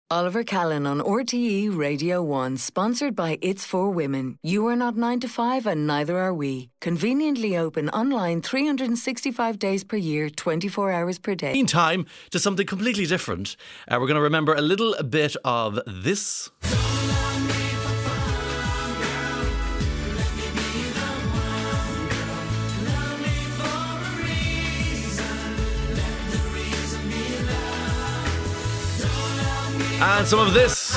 Oliver Callan on RTE Radio 1, sponsored by It's For Women. You are not 9 to 5 and neither are we. Conveniently open online 365 days per year, 24 hours per day. Meantime, to something completely different. We're going to remember a little bit of this. And some of this.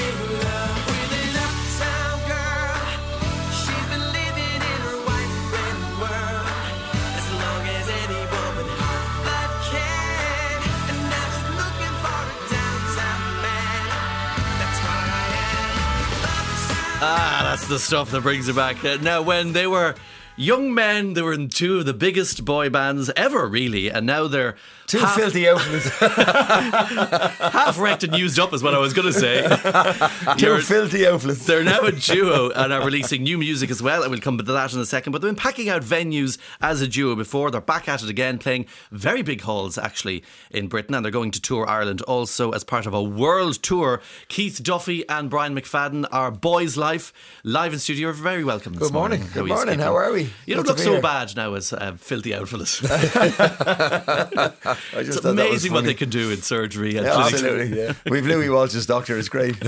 That's the stuff that brings it back. Now, when they were young men, they were in two of the biggest boy bands ever, really, and now they're two filthy outfits. Half wrecked and used up is what I was going to say. Two filthy outfits. They're now a duo and are releasing new music as well, and we'll come to that in a second. But they've been packing out venues as a duo before. They're back at it again, playing very big halls actually in Britain, and they're going to tour Ireland also as part of a world tour. Keith Duffy and Brian McFadden are Boys Life live in studio. You're very welcome this morning. Good morning. How are we? You don't look so bad now as filthy outfits. It's amazing what they can do in surgery. And absolutely. Yeah. We've Louis Walsh's doctor. It's great.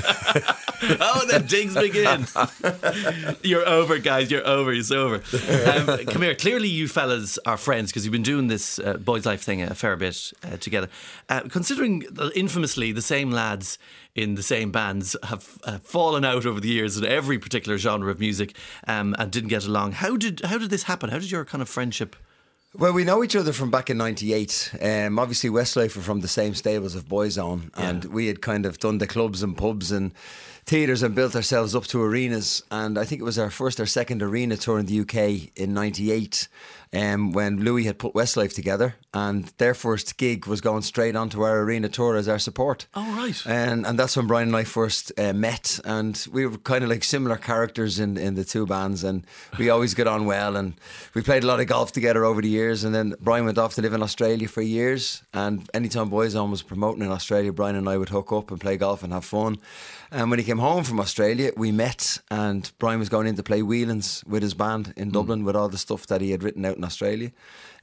Oh, the digs begin. You're over, guys. You're over. It's over. Come here. Clearly, you fellas are friends because you've been doing this Boys Life thing a fair bit together. Considering infamously the same lads in the same bands have fallen out over the years in every particular genre of music and didn't get along. How did this happen? How did your kind of friendship? Well, we know each other from back in '98. Obviously, Westlife were from the same stables of Boyzone, and we had kind of done the clubs and pubs and theatres and built ourselves up to arenas. And I think it was our first or second arena tour in the UK in '98. When Louis had put Westlife together, and their first gig was going straight onto our arena tour as our support. Oh, right. And that's when Brian and I first met, and we were kind of like similar characters in the two bands, and we always got on well, and we played a lot of golf together over the years. And then Brian went off to live in Australia for years, and anytime Boyzone was promoting in Australia, Brian and I would hook up and play golf and have fun. And when he came home from Australia, we met, and Brian was going in to play Whelan's with his band in Dublin with all the stuff that he had written out in Australia.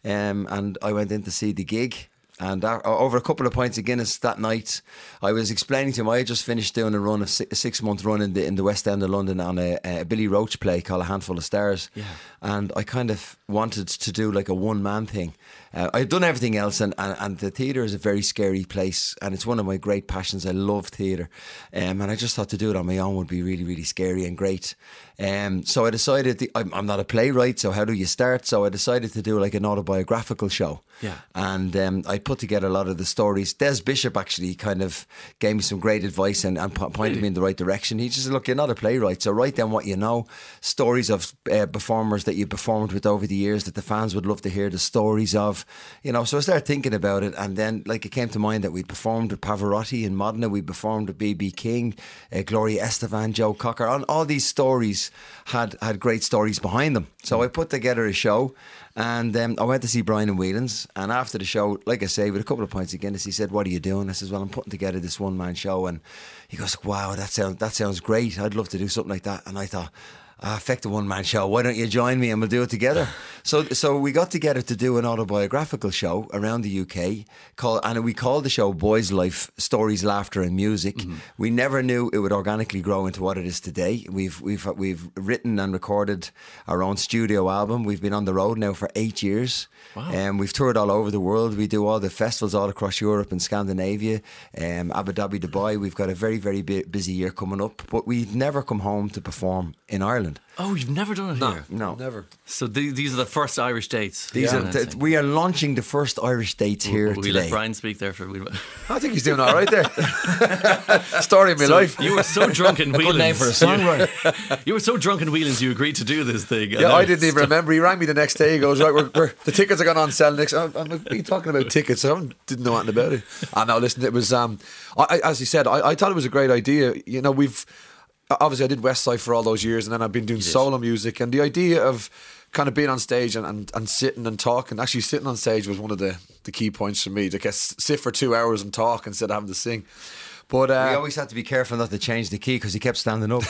And I went in to see the gig. And over a couple of pints of Guinness that night, I was explaining to him I had just finished doing a 6-month run in the West End of London on a Billy Roach play called A Handful of Stars. Yeah. And I kind of wanted to do like a one-man thing. I've done everything else, and the theatre is a very scary place, and it's one of my great passions. I love theatre, and I just thought to do it on my own would be really, really scary and great. So I decided, I'm not a playwright, so how do you start? So I decided to do like an autobiographical show. Yeah. And I put together a lot of the stories. Des Bishop actually kind of gave me some great advice and pointed me in the right direction. He just said, look, you're not a playwright, so write down what you know, stories of performers that you performed with over the years that the fans would love to hear the stories of, you know. So I started thinking about it, and then like it came to mind that we performed with Pavarotti in Modena, we performed with B.B. King, Gloria Estefan, Joe Cocker, and all these stories had great stories behind them. So I put together a show, and I went to see Brian and Whelan's, and after the show, like I say, with a couple of pints of Guinness, he said, what are you doing? I said, well, I'm putting together this one-man show. And he goes, wow, that sounds great. I'd love to do something like that. And I thought, effective one-man show, why don't you join me and we'll do it together? So we got together to do an autobiographical show around the UK and we called the show Boys Life, Stories, Laughter and Music. Mm-hmm. We never knew it would organically grow into what it is today. We've written and recorded our own studio album. We've been on the road now for 8 years. Wow. We've toured all over the world. We do all the festivals all across Europe and Scandinavia, Abu Dhabi, Dubai. We've got a very, very busy year coming up, but we've never come home to perform in Ireland. Oh, you've never done it here? No, never. So these are the first Irish dates. We are launching the first Irish dates here today. We let Brian speak there for a minute. I think he's doing all right there. Story of my life. You were so drunk in Whelan's. Good name for a song, right? You were so drunk in Whelan's you agreed to do this thing. Yeah, I didn't even remember. He rang me the next day. He goes, right, we're the tickets are going on sale next. I'm like, talking about tickets. I didn't know anything about it. And now listen, it was as he said, I thought it was a great idea. You know, obviously I did Westlife for all those years, and then I've been doing solo music, and the idea of kind of being on stage and sitting and talking, actually sitting on stage was one of the key points for me, to sit for 2 hours and talk instead of having to sing. But we always had to be careful not to change the key because he kept standing up.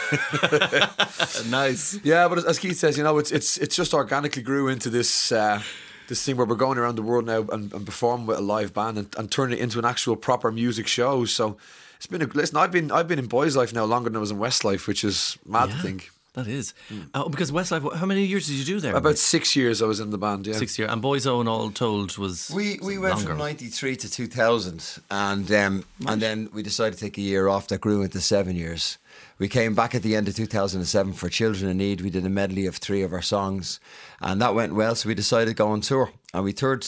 Nice. yeah, but as Keith says, it's just organically grew into this this thing where we're going around the world now and performing with a live band and turning it into an actual proper music show. So it's been listen. I've been in Boys Life now longer than I was in Westlife, which is mad to think. That is. Because Westlife, how many years did you do there? About 6 years I was in the band. Yeah, 6 years. And Boyzone, all told, was We went longer. from 93 to 2000 and then we decided to take a year off that grew into 7 years. We came back at the end of 2007 for Children in Need. We did a medley of 3 of our songs and that went well, so we decided to go on tour and we toured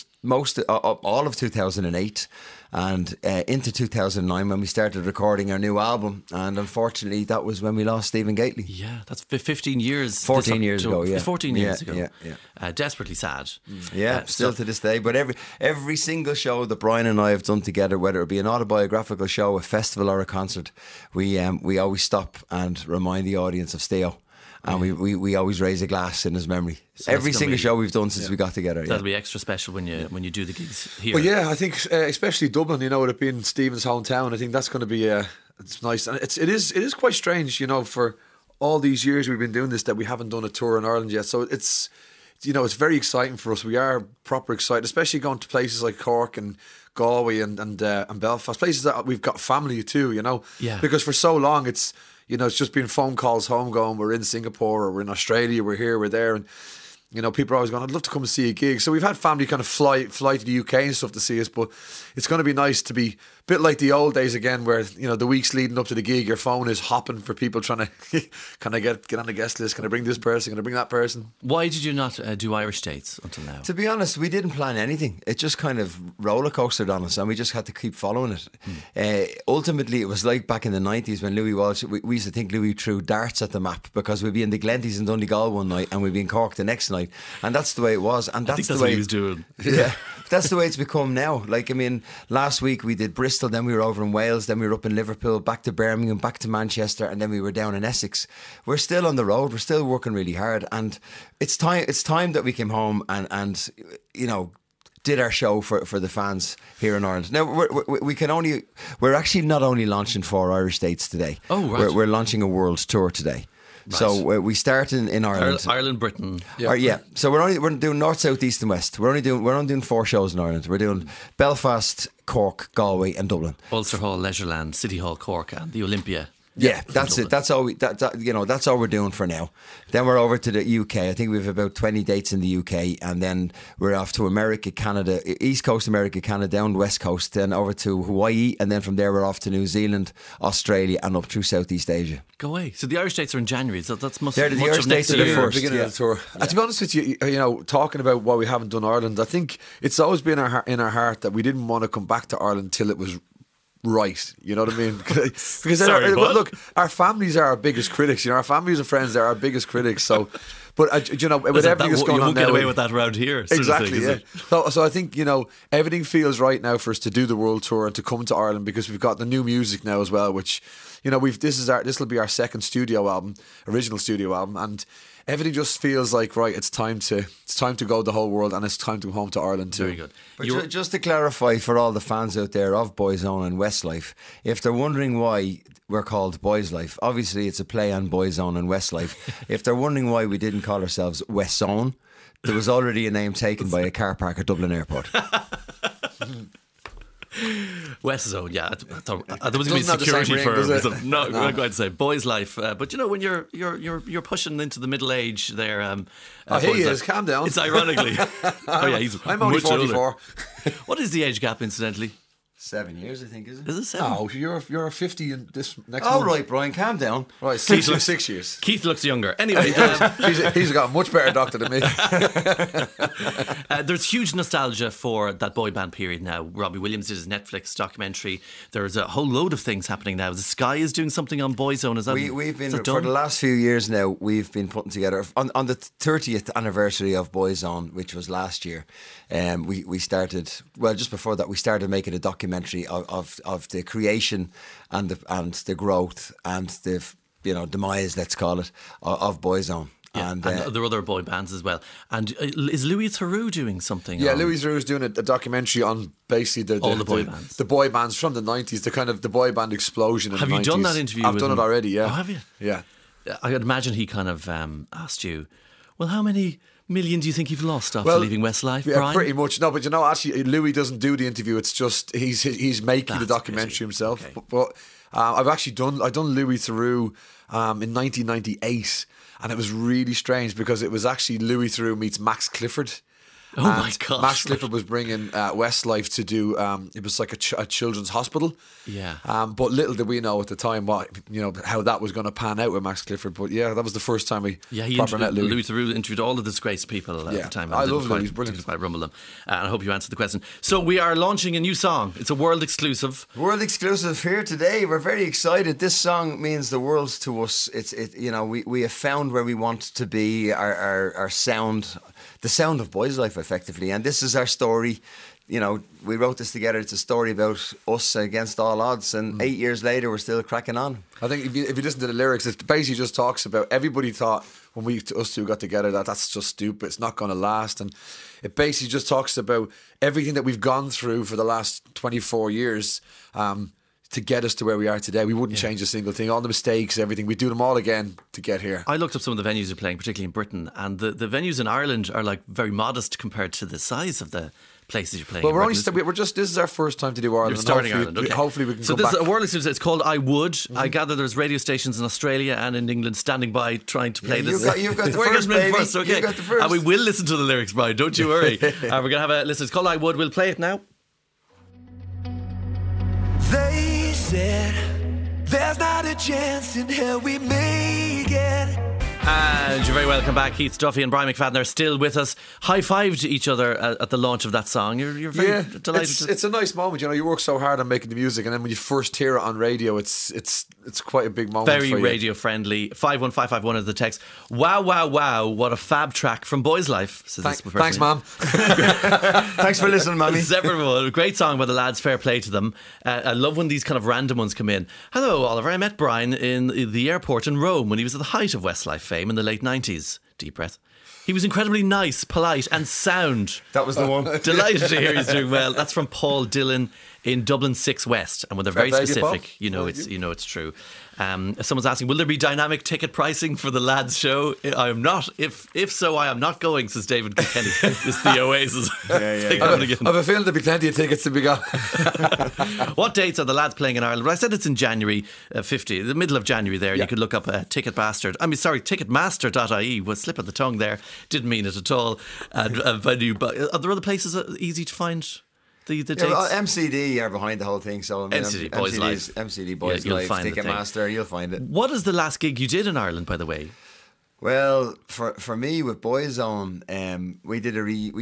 all of 2008 and into 2009 when we started recording our new album, and unfortunately that was when we lost Stephen Gately. Yeah, that's 15 years. 14 years ago, yeah. 14 years ago. Yeah. Desperately sad. Yeah, still to this day. But every single show that Brian and I have done together, whether it be an autobiographical show, a festival or a concert, we always stop and remind the audience of Steo. And we always raise a glass in his memory. So every single show we've done since we got together. That'll be extra special when you do the gigs here. Well, yeah, I think especially Dublin, with it being Stephen's hometown, I think that's going to be it's nice, and it is quite strange, for all these years we've been doing this that we haven't done a tour in Ireland yet. So it's it's very exciting for us. We are proper excited, especially going to places like Cork and Galway and Belfast, places that we've got family too. Yeah. Because for so long it's just been phone calls home going, we're in Singapore or we're in Australia, we're here, we're there, and people are always going, I'd love to come and see a gig. So we've had family kind of fly to the UK and stuff to see us, but it's going to be nice to be a bit like the old days again, where the weeks leading up to the gig, your phone is hopping for people trying to can I get on the guest list, can I bring this person, can I bring that person. Why did you not do Irish dates until now? To be honest, we didn't plan anything. It just kind of roller coastered on us and we just had to keep following it. Ultimately, it was like back in the 90s when Louis Walsh, we used to think Louis threw darts at the map, because we'd be in the Glenties in Donegal one night and we'd be in Cork the next night. And that's the way it was. And I think that's what he was doing. Yeah. That's the way it's become now. Last week we did Bristol, then we were over in Wales, then we were up in Liverpool, back to Birmingham, back to Manchester, and then we were down in Essex. We're still on the road. We're still working really hard, and it's time that we came home and did our show for the fans here in Ireland. Now we're actually not only launching 4 Irish dates today. Oh, right. We're launching a world tour today. Right. So we start in Ireland, Ireland, Britain. Yeah. So we're doing north, south, east, and west. We're only doing 4 shows in Ireland. We're doing Belfast, Cork, Galway, and Dublin. Ulster Hall, Leisureland, City Hall, Cork, and the Olympia. Yeah, that's it. That's all. That's all we're doing for now. Then we're over to the UK. I think we have about 20 dates in the UK, and then we're off to America, Canada, East Coast America, Canada, down West Coast, then over to Hawaii, and then from there we're off to New Zealand, Australia, and up through Southeast Asia. Go away. So the Irish dates are in January. So that's the Irish dates are the first beginning of the tour. And to be honest with you, talking about why we haven't done Ireland, I think it's always been in our heart that we didn't want to come back to Ireland till it was right, you know what I mean? Because look, our families are our biggest critics. Our families and friends are our biggest critics. So, but with everything that's going on now, you won't get away with that around here. Exactly. Yeah. So I think everything feels right now for us to do the world tour and to come to Ireland, because we've got the new music now as well, which this will be our second original studio album, and everything just feels like right. It's time to go the whole world, and it's time to go home to Ireland too. Very good. But just to clarify for all the fans out there of Boyzone and Westlife, if they're wondering why we're called Boys Life, obviously it's a play on Boyzone and Westlife. If they're wondering why we didn't call ourselves Westzone, there was already a name taken by a car park at Dublin Airport. Westzone, yeah. I thought there was going to be security for no, I'm going to say Boys Life, but when you're pushing into the middle age there. He is. Calm down. It's ironically. I'm only 44. What is the age gap, incidentally? 7 years, I think, is it? Is it 7? No, you're 50 in this next month. month. Right, Brian, calm down. Right, 6 years. Keith looks younger. Anyway, he's got a much better doctor than me. There's huge nostalgia for that boy band period now. Robbie Williams did his Netflix documentary. There's a whole load of things happening now. The Sky is doing something on Boyzone. We've been for the last few years now. We've been putting together on the 30th anniversary of Boyzone, which was last year. We started just before that. We started making a documentary of the creation and the growth and the demise, let's call it, of Boyzone. Yeah, and there are other boy bands as well. And is Louis Theroux doing something? Yeah, Louis Theroux is doing a documentary on basically all the boy bands. The boy bands from the 90s, the boy band explosion in have the 90s. Have you done that interview? I've done it already, yeah. Oh, have you? Yeah. I would imagine he kind of asked you, well, how many million do you think you've lost after leaving Westlife, yeah, Brian? Pretty much. No, but actually, Louis doesn't do the interview. It's just he's making the documentary himself. Okay. But I've actually done Louis Theroux in 1998, and it was really strange because it was actually Louis Theroux meets Max Clifford. Oh my God! Max Clifford was bringing Westlife to do. It was like a children's hospital. Yeah. But little did we know at the time how that was going to pan out with Max Clifford. But yeah, that was the first time we proper met Louis. Louis Theroux interviewed all the disgraced people at the time. I love Louis. He's brilliant. Didn't quite rumble them. And I hope you answered the question. So we are launching a new song. It's a world exclusive. World exclusive here today. We're very excited. This song means the world to us. We have found where we want to be. Our sound. The sound of Boys Life, effectively. And this is our story. We wrote this together. It's a story about us against all odds. And 8 years later, we're still cracking on. I think if you listen to the lyrics, it basically just talks about everybody thought when us two got together that's just stupid. It's not going to last. And it basically just talks about everything that we've gone through for the last 24 years to get us to where we are today. We wouldn't change a single thing. All the mistakes, everything, we'd do them all again to get here. I looked up some of the venues you're playing, particularly in Britain, and the venues in Ireland are like very modest compared to the size of the places you're playing. Well, this is our first time to do Ireland. You're starting Ireland, okay. Hopefully we can come back. So this is a world exclusive. It's called I Would. I gather there's radio stations in Australia and in England standing by trying to play this. You've got the first, baby. First, okay. You've got the first. And we will listen to the lyrics, Brian. Don't you worry. We're going to have a listen. It's called I Would. We'll play it now. They said there's not a chance in hell we make it. And you're very welcome back. Keith Duffy and Brian McFadden are still with us. High-fived each other at the launch of that song. You're very delighted. It's a nice moment. You work so hard on making the music, and then when you first hear it on radio, it's quite a big moment. Very radio friendly. 51551 is the text. Wow, wow, wow! What a fab track from Boys Life. Thanks, Mum. Thanks for listening, Mummy. Everyone, great song by the lads. Fair play to them. I love when these kind of random ones come in. Hello, Oliver. I met Brian in the airport in Rome when he was at the height of Westlife fame in the late 90s. Deep breath. He was incredibly nice, polite and sound. That was the one. Delighted to hear he's doing well. That's from Paul Dillon in Dublin 6 West. And when they're very specific, it's true. Someone's asking, will there be dynamic ticket pricing for the lads show? I am not. If so, I am not going, says David Kilkenny. It's the Oasis. I have a feeling there'll be plenty of tickets to be got. What dates are the lads playing in Ireland? Well, I said it's in January 50, the middle of January there. You could look up Ticketmaster.ie. Was slip of the tongue there. Didn't mean it at all. And venue, but are there other places easy to find? The dates? Well, MCD are behind the whole thing. So MCD Boys Life. MCD Boys Life. Ticketmaster, you'll find it. What is the last gig you did in Ireland, by the way? Well, for me with Boyzone, we did a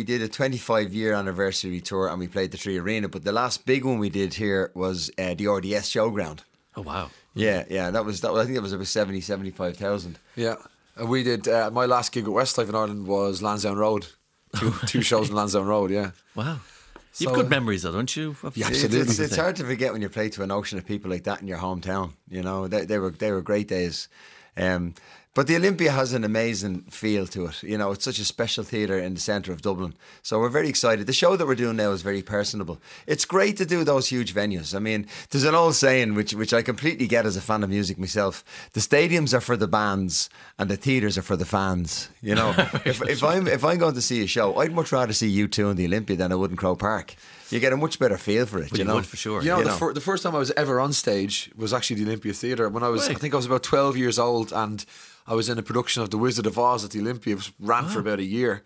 25-year anniversary tour and we played the Tree Arena. But the last big one we did here was the RDS Showground. Oh wow! Yeah, that was. I think it was about 75,000. Yeah, and we did. My last gig at Westlife in Ireland was Lansdowne Road. Two shows in Lansdowne Road. Yeah. Wow. You have good memories, though, don't you? Yeah, absolutely. It's hard to forget when you play to an ocean of people like that in your hometown. They were great days. But the Olympia has an amazing feel to it. It's such a special theatre in the centre of Dublin. So we're very excited. The show that we're doing now is very personable. It's great to do those huge venues. I mean, there's an old saying, which I completely get as a fan of music myself. The stadiums are for the bands and the theatres are for the fans. If I'm going to see a show, I'd much rather see U2 in the Olympia than I would in Croke Park. You get a much better feel for it, you would, for sure. The first time I was ever on stage was actually the Olympia Theatre. When I think I was about 12 years old, and I was in a production of The Wizard of Oz at the Olympia. It ran for about a year.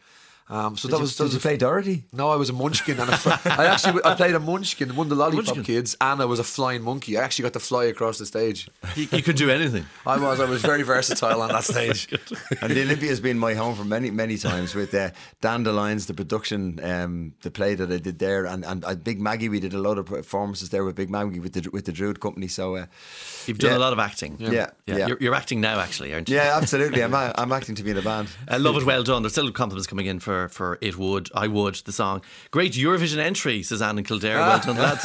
Did you play Dorothy? No, I was a munchkin. And I played a munchkin, one of the Lollipop Kids, and I was a flying monkey. I actually got to fly across the stage. You could do anything. I was very versatile on that stage. And the Olympia has been my home for many, many times with Dandelions, the production, the play that I did there, and Big Maggie. We did a lot of performances there with Big Maggie with the Druid Company. So you've done a lot of acting. Yeah. You're acting now, actually, aren't you? Yeah, absolutely. I'm acting to be in a band. Love it, well done. There's still compliments coming in for for I Would, the song. Great Eurovision entry, says Anne in Kildare. Well done, lads.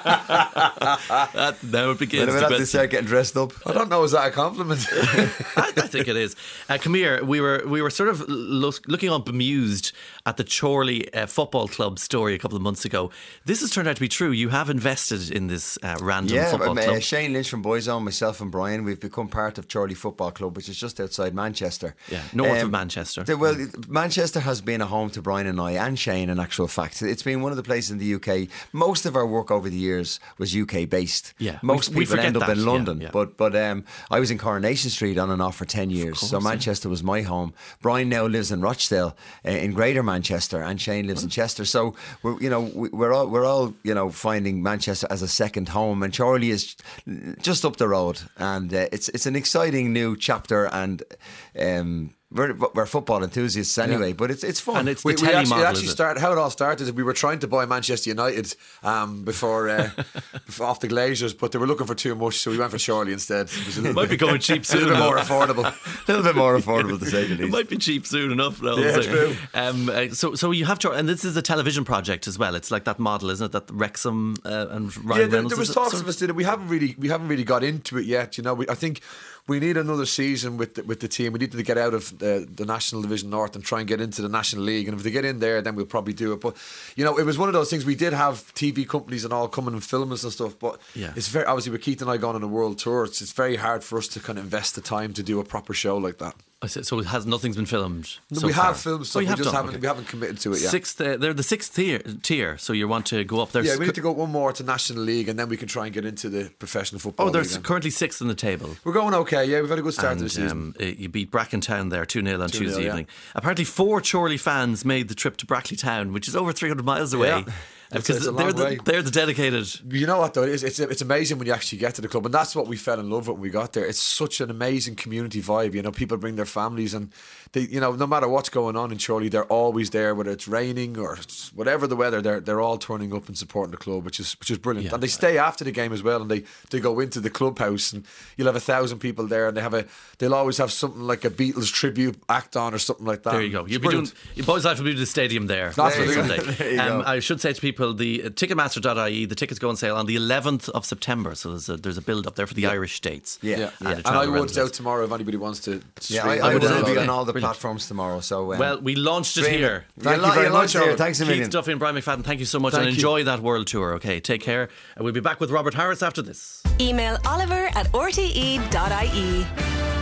Now it begins. We'll have to start getting dressed up. I don't know, is that a compliment? I think it is. Come here. We were sort of looking on bemused at the Chorley Football Club story a couple of months ago. This has turned out to be true. You have invested in this random football club. Shane Lynch from Boyzone, myself and Brian, we've become part of Chorley Football Club, which is just outside Manchester. Yeah, north of Manchester. Manchester has been a home to Brian and I and Shane, in actual fact. It's been one of the places in the UK. Most of our work over the years was UK based. Yeah, most people end up in London. Yeah. But I was in Coronation Street on and off for 10 years. So Manchester was my home. Brian now lives in Rochdale in Greater Manchester, and Shane lives in Chester. So we're all finding Manchester as a second home, and Chorley is just up the road, and it's an exciting new chapter, and we're football enthusiasts anyway, but it's fun. And it's we telly model, actually started. How it all started is we were trying to buy Manchester United before off the Glazers, but they were looking for too much, so we went for Chorley instead. It was might be going cheap soon. A little bit more affordable. A little bit more affordable, to say the least. It might be cheap soon enough, though. Yeah, true. So you have and this is a television project as well. It's like that model, isn't it? That Wrexham and Ryan Reynolds. There was talks of us doing it. We haven't really got into it yet. I think we need another season with the team. We need to get out of the National Division North and try and get into the National League. And if they get in there, then we'll probably do it. But it was one of those things. We did have TV companies and all coming and filming us and stuff. But it's very obviously with Keith and I going on a world tour. It's very hard for us to kind of invest the time to do a proper show like that. So nothing's been filmed. We have filmed stuff. We haven't committed to it yet. They're the sixth tier. So you want to go up there. Yeah, we need to go one more to National League, and then we can try and get into the professional football. Oh, there's currently sixth in the table. We're going okay. Yeah, we've had a good start to the season. You beat Brackentown there 2-0 on Tuesday evening. Yeah. Apparently 4 Chorley fans made the trip to Brackley Town, which is over 300 miles away. Yeah. Because they're the dedicated. You know what though, it's amazing when you actually get to the club, and that's what we fell in love with when we got there. It's such an amazing community vibe. People bring their families, and they, no matter what's going on in Chorley, they're always there, whether it's raining or whatever the weather. They're all turning up and supporting the club, which is brilliant. Yeah. And they stay after the game as well, and they go into the clubhouse, and you'll have 1,000 people there, and they'll always have something like a Beatles tribute act on or something like that. There you go. You'll be doing Boys Life will be to the stadium there. That's what Sunday. I should say to people, the Ticketmaster.ie, the tickets go on sale on the 11th of September. So there's a build up there for the Irish dates. Yeah. And I would out tomorrow if anybody wants to. I would be on all the platforms tomorrow. So well, we launched it here. Thank you very much. Thanks a million. Keith Duffy and Brian McFadden, thank you so much, and enjoy that world tour. Okay, take care, and we'll be back with Robert Harris after this. Email Oliver at rte.ie.